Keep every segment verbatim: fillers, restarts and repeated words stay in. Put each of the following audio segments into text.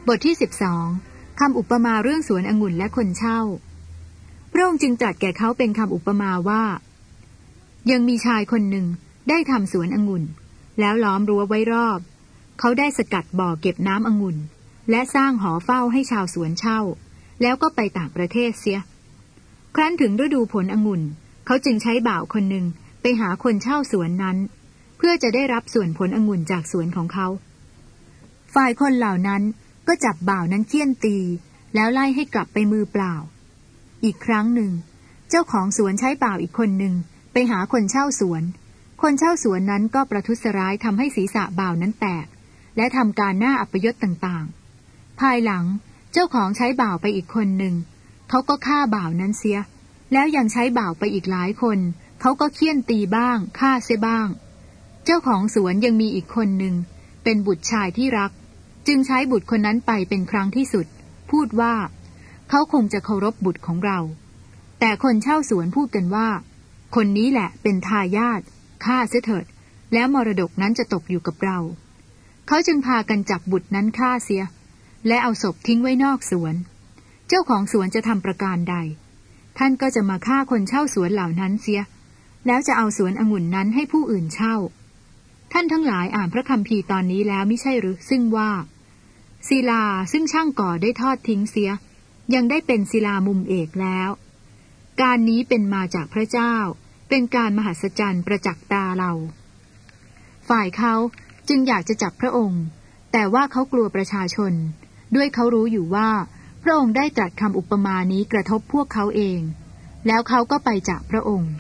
บทที่สิบสองคำอุปมาเรื่องสวนองุ่นและคนเช่าพระองค์จึงตรัสแก่เขาเป็นคำอุปมาว่ายังมีชายคนหนึ่งได้ทำสวนองุ่นแล้วล้อมรั้วไว้รอบเขาได้สกัดบ่อเก็บน้ำองุ่นและสร้างหอเฝ้าให้ชาวสวนเช่าแล้วก็ไปต่างประเทศเสียครั้นถึงฤดูผลองุ่นเขาจึงใช้บ่าวคนหนึ่งไปหาคนเช่าสวนนั้นเพื่อจะได้รับส่วนผลองุ่นจากสวนของเขาฝ่ายคนเหล่านั้นก็จับบ่าวนั้นเฆี่ยนตีแล้วไล่ให้กลับไปมือเปล่าอีกครั้งหนึ่งเจ้าของสวนใช้บ่าวอีกคนหนึ่งไปหาคนเช่าสวนคนเช่าสวนนั้นก็ประทุษร้ายทำให้ศีรษะบ่าวนั้นแตกและทำการหน้าอัปยศต่างๆภายหลังเจ้าของใช้บ่าวไปอีกคนหนึ่งเขาก็ฆ่าบ่าวนั้นเสียแล้วยังใช้บ่าวไปอีกหลายคนเขาก็เฆี่ยนตีบ้างฆ่าเสียบ้างเจ้าของสวนยังมีอีกคนหนึ่งเป็นบุตรชายที่รักจึงใช้บุตรคนนั้นไปเป็นครั้งที่สุดพูดว่าเขาคงจะเคารพบุตรของเราแต่คนเช่าสวนพูดกันว่าคนนี้แหละเป็นทายาทฆ่าเสียเถิดแล้วมรดกนั้นจะตกอยู่กับเราเขาจึงพากันจับบุตรนั้นฆ่าเสียและเอาศพทิ้งไว้นอกสวนเจ้าของสวนจะทำประการใดท่านก็จะมาฆ่าคนเช่าสวนเหล่านั้นเสียแล้วจะเอาสวนองุ่นนั้นให้ผู้อื่นเช่าท่านทั้งหลายอ่านพระคัมภีร์ตอนนี้แล้วมิใช่หรือซึ่งว่าศิลาซึ่งช่างก่อได้ทอดทิ้งเสียยังได้เป็นศิลามุมเอกแล้วการนี้เป็นมาจากพระเจ้าเป็นการมหัศจรรย์ประจักษ์ตาเราฝ่ายเขาจึงอยากจะจับพระองค์แต่ว่าเขากลัวประชาชนด้วยเขารู้อยู่ว่าพระองค์ได้ตรัสคำอุปมานี้กระทบพวกเขาเองแล้วเขาก็ไปจากพระองค์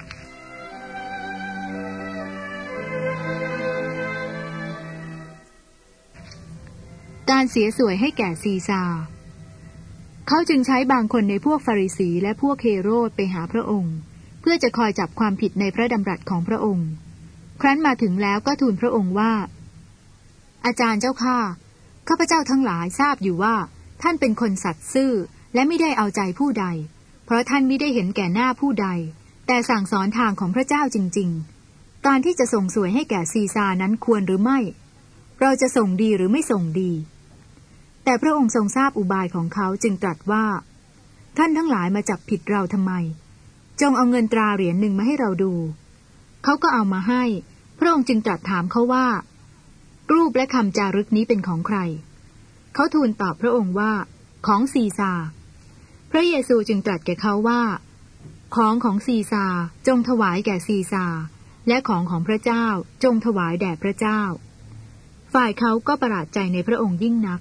การเสียสวยให้แก่ซีซาร์เขาจึงใช้บางคนในพวกฟาริสีและพวกเฮโรดไปหาพระองค์เพื่อจะคอยจับความผิดในพระดำรัสของพระองค์ครั้นมาถึงแล้วก็ทูลพระองค์ว่าอาจารย์เจ้าข้าข้าพเจ้าทั้งหลายทราบอยู่ว่าท่านเป็นคนสัตย์ซื่อและไม่ได้เอาใจผู้ใดเพราะท่านไม่ได้เห็นแก่หน้าผู้ใดแต่สั่งสอนทางของพระเจ้าจริงๆการที่จะส่งสวยให้แก่ซีซาร์นั้นควรหรือไม่เราจะส่งดีหรือไม่ส่งดีแต่พระองค์ทรงทราบอุบายของเขาจึงตรัสว่าท่านทั้งหลายมาจับผิดเราทำไมจงเอาเงินตราเหรียญหนึ่งมาให้เราดูเขาก็เอามาให้พระองค์จึงตรัสถามเขาว่ารูปและคำจารึกนี้เป็นของใครเขาทูลตอบพระองค์ว่าของซีซาร์พระเยซูจึงตรัสแก่เขาว่าของของซีซาร์จงถวายแก่ซีซาร์และของของพระเจ้าจงถวายแด่พระเจ้าฝ่ายเขาก็ประหลาดใจในพระองค์ยิ่งนัก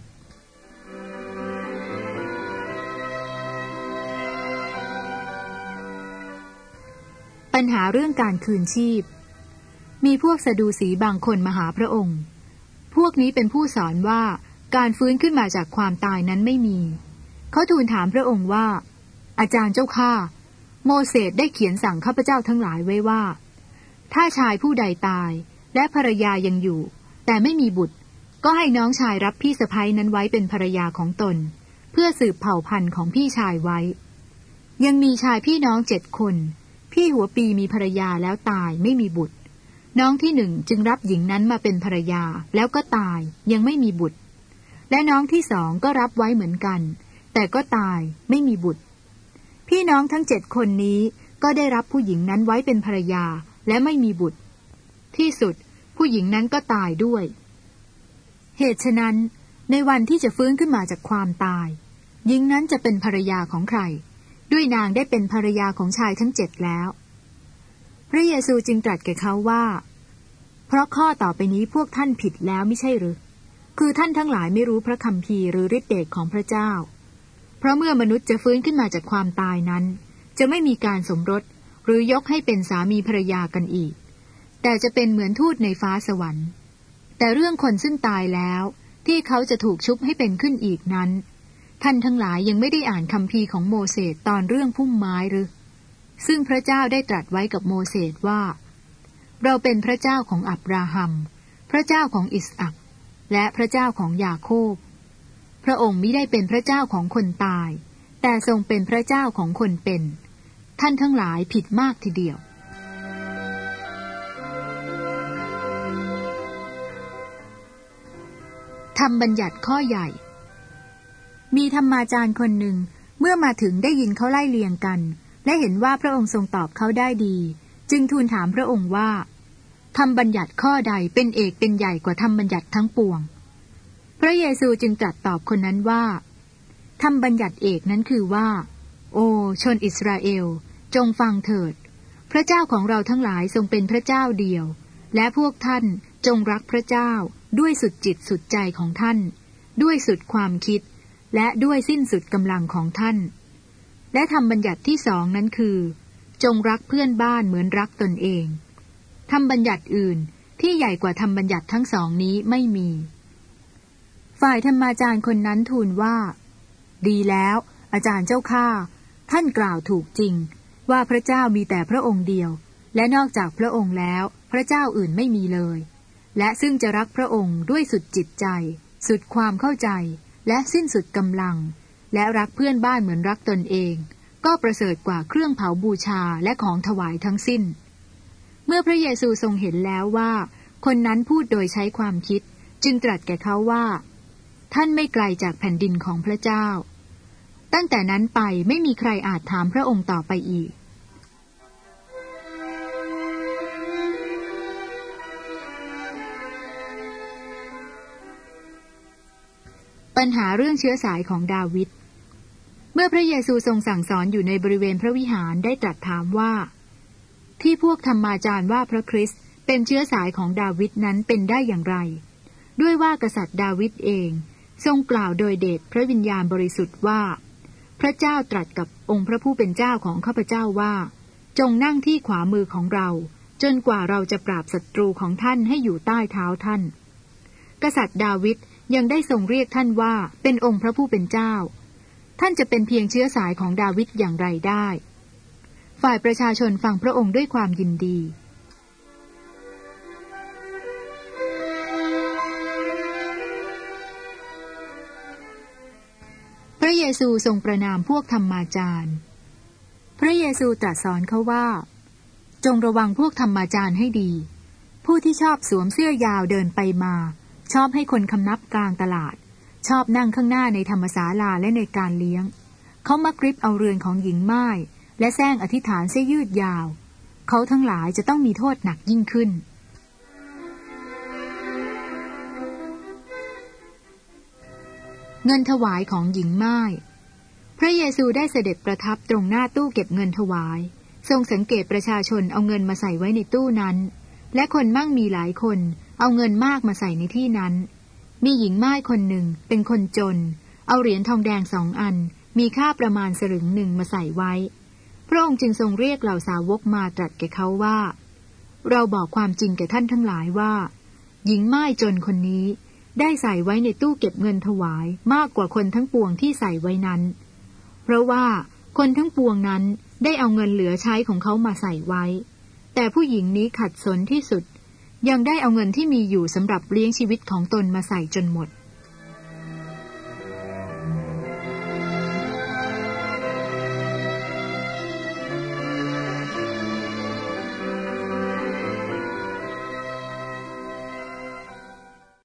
ปัญหาเรื่องการคืนชีพมีพวกสะดูสีบางคนมาหาพระองค์พวกนี้เป็นผู้สอนว่าการฟื้นขึ้นมาจากความตายนั้นไม่มีเขาทูลถามพระองค์ว่าอาจารย์เจ้าข้าโมเสสได้เขียนสั่งข้าพเจ้าทั้งหลายไว้ว่าถ้าชายผู้ใดตายและภรรยายังอยู่แต่ไม่มีบุตรก็ให้น้องชายรับพี่สะใภ้นั้นไว้เป็นภรรยาของตนเพื่อสืบเผ่าพันธุ์ของพี่ชายไว้ยังมีชายพี่น้องเจ็ดคนพี่หัวปีมีภรรยาแล้วตายไม่มีบุตรน้องที่หนึ่งจึงรับหญิงนั้นมาเป็นภรรยาแล้วก็ตายยังไม่มีบุตรและน้องที่สองก็รับไว้เหมือนกันแต่ก็ตายไม่มีบุตรพี่น้องทั้งเจ็ดคนนี้ก็ได้รับผู้หญิงนั้นไว้เป็นภรรยาและไม่มีบุตรที่สุดผู้หญิงนั้นก็ตายด้วยเหตุฉะนั้นในวันที่จะฟื้นขึ้นมาจากความตายหญิงนั้นจะเป็นภรรยาของใครด้วยนางได้เป็นภรรยาของชายทั้งเจ็ดแล้วพระเยซูจึงตรัสแก่เขาว่าเพราะข้อต่อไปนี้พวกท่านผิดแล้วไม่ใช่หรือคือท่านทั้งหลายไม่รู้พระคัมภีร์หรือฤทธิ์เดชของพระเจ้าเพราะเมื่อมนุษย์จะฟื้นขึ้นมาจากความตายนั้นจะไม่มีการสมรสหรือยกให้เป็นสามีภรรยากันอีกแต่จะเป็นเหมือนทูตในฟ้าสวรรค์แต่เรื่องคนซึ่งตายแล้วที่เขาจะถูกชุบให้เป็นขึ้นอีกนั้นท่านทั้งหลายยังไม่ได้อ่านคัมภีร์ของโมเสสตอนเรื่องพุ่มไม้หรือซึ่งพระเจ้าได้ตรัสไว้กับโมเสสว่าเราเป็นพระเจ้าของอับราฮัมพระเจ้าของอิสอัคและพระเจ้าของยาโคบพระองค์มิได้เป็นพระเจ้าของคนตายแต่ทรงเป็นพระเจ้าของคนเป็นท่านทั้งหลายผิดมากทีเดียวธรรมบัญญัติข้อใหญ่มีธรรมาจารย์คนหนึ่งเมื่อมาถึงได้ยินเขาไล่เลียงกันและเห็นว่าพระองค์ทรงตอบเขาได้ดีจึงทูลถามพระองค์ว่าธรรมบัญญัติข้อใดเป็นเอกเป็นใหญ่กว่าธรรมบัญญัติทั้งปวงพระเยซูจึงตรัสตอบคนนั้นว่าธรรมบัญญัติเอกนั้นคือว่าโอ้ชนอิสราเอลจงฟังเถิดพระเจ้าของเราทั้งหลายทรงเป็นพระเจ้าเดียวและพวกท่านจงรักพระเจ้าด้วยสุดจิตสุดใจของท่านด้วยสุดความคิดและด้วยสิ้นสุดกำลังของท่านและธรรมบัญญัติที่สองนั้นคือจงรักเพื่อนบ้านเหมือนรักตนเองธรรมบัญญัติอื่นที่ใหญ่กว่าธรรมบัญญัติทั้งสองนี้ไม่มีฝ่ายธรรมาจารย์คนนั้นทูลว่าดีแล้วอาจารย์เจ้าข้าท่านกล่าวถูกจริงว่าพระเจ้ามีแต่พระองค์เดียวและนอกจากพระองค์แล้วพระเจ้าอื่นไม่มีเลยและซึ่งจะรักพระองค์ด้วยสุดจิตใจสุดความเข้าใจและสิ้นสุดกำลังและรักเพื่อนบ้านเหมือนรักตนเองก็ประเสริฐกว่าเครื่องเผาบูชาและของถวายทั้งสิ้นเมื่อพระเยซูทรงเห็นแล้วว่าคนนั้นพูดโดยใช้ความคิดจึงตรัสแก่เขาว่าท่านไม่ไกลจากแผ่นดินของพระเจ้าตั้งแต่นั้นไปไม่มีใครอาจถามพระองค์ต่อไปอีกปัญหาเรื่องเชื้อสายของดาวิดเมื่อพระเยซูทรงสั่งสอนอยู่ในบริเวณพระวิหารได้ตรัสถามว่าที่พวกธรรมาจารย์ว่าพระคริสต์เป็นเชื้อสายของดาวิดนั้นเป็นได้อย่างไรด้วยว่ากษัตริย์ดาวิดเองทรงกล่าวโดยเดชพระวิญญาณบริสุทธิ์ว่าพระเจ้าตรัสกับองค์พระผู้เป็นเจ้าของข้าพเจ้าว่าจงนั่งที่ขวามือของเราจนกว่าเราจะปราบศัตรูของท่านให้อยู่ใต้เท้าท่านกษัตริย์ดาวิดยังได้ทรงเรียกท่านว่าเป็นองค์พระผู้เป็นเจ้าท่านจะเป็นเพียงเชื้อสายของดาวิดอย่างไรได้ฝ่ายประชาชนฟังพระองค์ด้วยความยินดีพระเยซูทรงประณามพวกธรรมาจารย์พระเยซูตรัสสอนเขาว่าจงระวังพวกธรรมาจารย์ให้ดีผู้ที่ชอบสวมเสื้อยาวเดินไปมาชอบให้คนคำนับกลางตลาดชอบนั่งข้างหน้าในธรรมศาลาและในการเลี้ยงเขามักริบเอาเรือนของหญิงม่ายและแซงอธิษฐานเสียยืดยาวเขาทั้งหลายจะต้องมีโทษหนักยิ่งขึ้นเงินถวายของหญิงม่ายพระเยซูได้เสด็จประทับตรงหน้าตู้เก็บเงินถวายทรงสังเกตประชาชนเอาเงินมาใส่ไว้ในตู้นั้นและคนมั่งมีหลายคนเอาเงินมากมาใส่ในที่นั้นมีหญิงม่ายคนหนึ่งเป็นคนจนเอาเหรียญทองแดงสองอันมีค่าประมาณสลึงหนึ่งมาใส่ไว้พระองค์จึงทรงเรียกเหล่าสาวกมาตรัสแก่เขาว่าเราบอกความจริงแก่ท่านทั้งหลายว่าหญิงม่ายจนคนนี้ได้ใส่ไว้ในตู้เก็บเงินถวายมากกว่าคนทั้งปวงที่ใส่ไว้นั้นเพราะว่าคนทั้งปวงนั้นได้เอาเงินเหลือใช้ของเขามาใส่ไว้แต่ผู้หญิงนี้ขัดสนที่สุดยังได้เอาเงินที่มีอยู่สำหรับเลี้ยงชีวิตของตนมาใส่จนหมด